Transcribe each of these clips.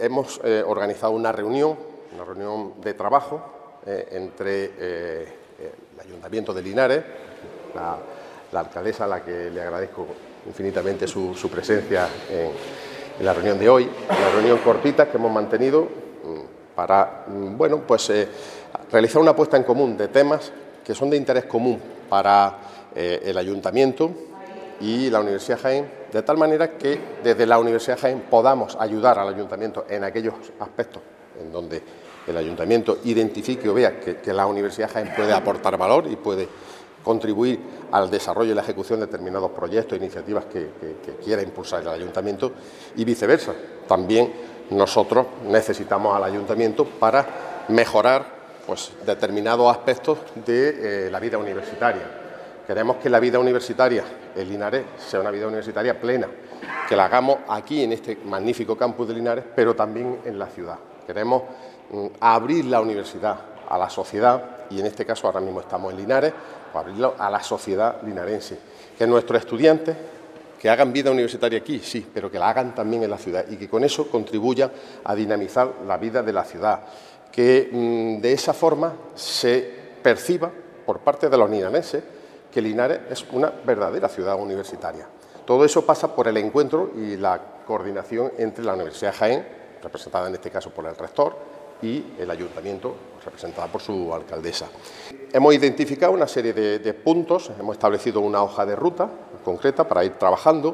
hemos organizado una reunión de trabajo entre el Ayuntamiento de Linares, la alcaldesa, a la que le agradezco infinitamente su presencia en la reunión de hoy, una reunión cortita que hemos mantenido para realizar una puesta en común de temas que son de interés común para el Ayuntamiento y la Universidad de Jaén, de tal manera que desde la Universidad de Jaén podamos ayudar al Ayuntamiento en aquellos aspectos en donde el Ayuntamiento identifique o vea que la Universidad de Jaén puede aportar valor y puede contribuir al desarrollo y la ejecución de determinados proyectos e iniciativas que quiera impulsar el Ayuntamiento y viceversa. También nosotros necesitamos al Ayuntamiento para mejorar determinados aspectos de la vida universitaria. Queremos que la vida universitaria en Linares sea una vida universitaria plena, que la hagamos aquí en este magnífico campus de Linares, pero también en la ciudad. Queremos abrir la universidad a la sociedad, y en este caso ahora mismo estamos en Linares, abrirlo a la sociedad linarense. Que nuestros estudiantes que hagan vida universitaria aquí, sí, pero que la hagan también en la ciudad y que con eso contribuyan a dinamizar la vida de la ciudad. Que de esa forma se perciba por parte de los linarenses que Linares es una verdadera ciudad universitaria. Todo eso pasa por el encuentro y la coordinación entre la Universidad de Jaén, representada en este caso por el rector, y el Ayuntamiento, representada por su alcaldesa. Hemos identificado una serie de puntos, hemos establecido una hoja de ruta concreta para ir trabajando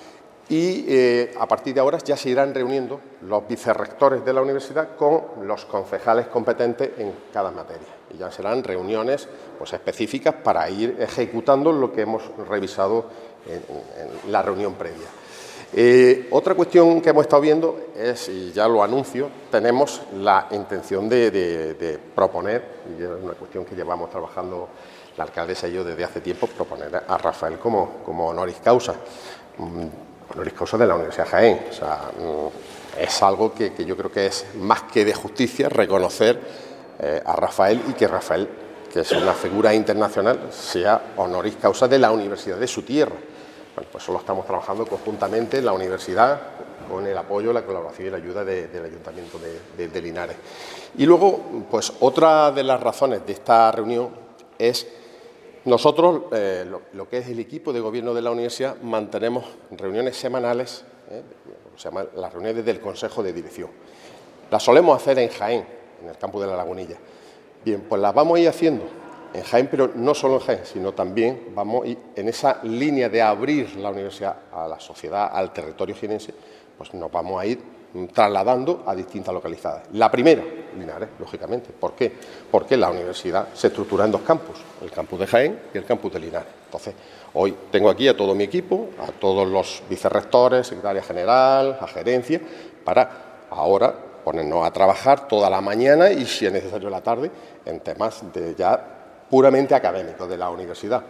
y a partir de ahora ya se irán reuniendo los vicerrectores de la universidad con los concejales competentes en cada materia. Y ya serán reuniones específicas para ir ejecutando lo que hemos revisado en la reunión previa. Otra cuestión que hemos estado viendo es, y ya lo anuncio, tenemos la intención de proponer, y es una cuestión que llevamos trabajando la alcaldesa y yo desde hace tiempo, proponer a Rafael como honoris causa. Honoris causa de la Universidad de Jaén. O sea, es algo que yo creo que es más que de justicia reconocer a Rafael y que Rafael, que es una figura internacional, sea honoris causa de la universidad de su tierra. Bueno, pues eso lo estamos trabajando conjuntamente en la universidad con el apoyo, la colaboración y la ayuda del Ayuntamiento de Linares. Y luego, pues otra de las razones de esta reunión es nosotros, lo que es el equipo de gobierno de la universidad, mantenemos reuniones semanales, se llaman las reuniones del Consejo de Dirección. Las solemos hacer en Jaén, en el campus de La Lagunilla. Bien, pues las vamos a ir haciendo en Jaén, pero no solo en Jaén, sino también vamos a ir en esa línea de abrir la universidad a la sociedad, al territorio jienense, pues nos vamos a ir trasladando a distintas localidades. La primera, Linares, lógicamente. ¿Por qué? Porque la universidad se estructura en dos campus, el campus de Jaén y el campus de Linares. Entonces, hoy tengo aquí a todo mi equipo, a todos los vicerrectores, secretaria general, a gerencia, para ahora ponernos a trabajar toda la mañana y, si es necesario, la tarde, en temas ya puramente académicos de la universidad.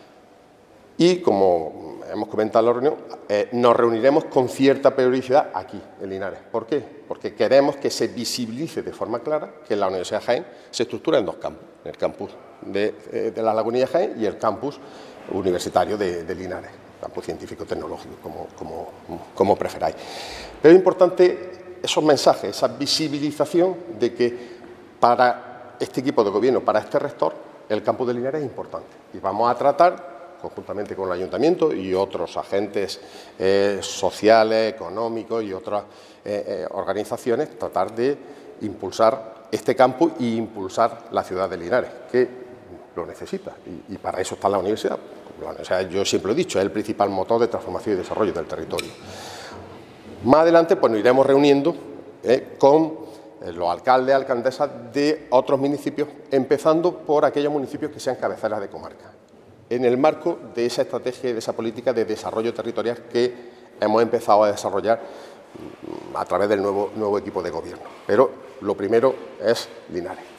Y, como hemos comentado en la reunión, nos reuniremos con cierta periodicidad aquí, en Linares. ¿Por qué? Porque queremos que se visibilice de forma clara que la Universidad de Jaén se estructura en dos campus, el campus de La Lagunilla Jaén y el campus universitario de Linares, campus científico-tecnológico, como preferáis. Pero es importante esos mensajes, esa visibilización de que para este equipo de gobierno, para este rector, el campus de Linares es importante. Y vamos a tratar, conjuntamente con el Ayuntamiento y otros agentes sociales, económicos y otras organizaciones, tratar de impulsar este campus e impulsar la ciudad de Linares, que lo necesita. Y para eso está la universidad. La universidad, yo siempre lo he dicho, es el principal motor de transformación y desarrollo del territorio. Más adelante pues nos iremos reuniendo con los alcaldes, alcaldesas de otros municipios, empezando por aquellos municipios que sean cabeceras de comarca, en el marco de esa estrategia y de esa política de desarrollo territorial que hemos empezado a desarrollar a través del nuevo equipo de gobierno. Pero lo primero es Linares.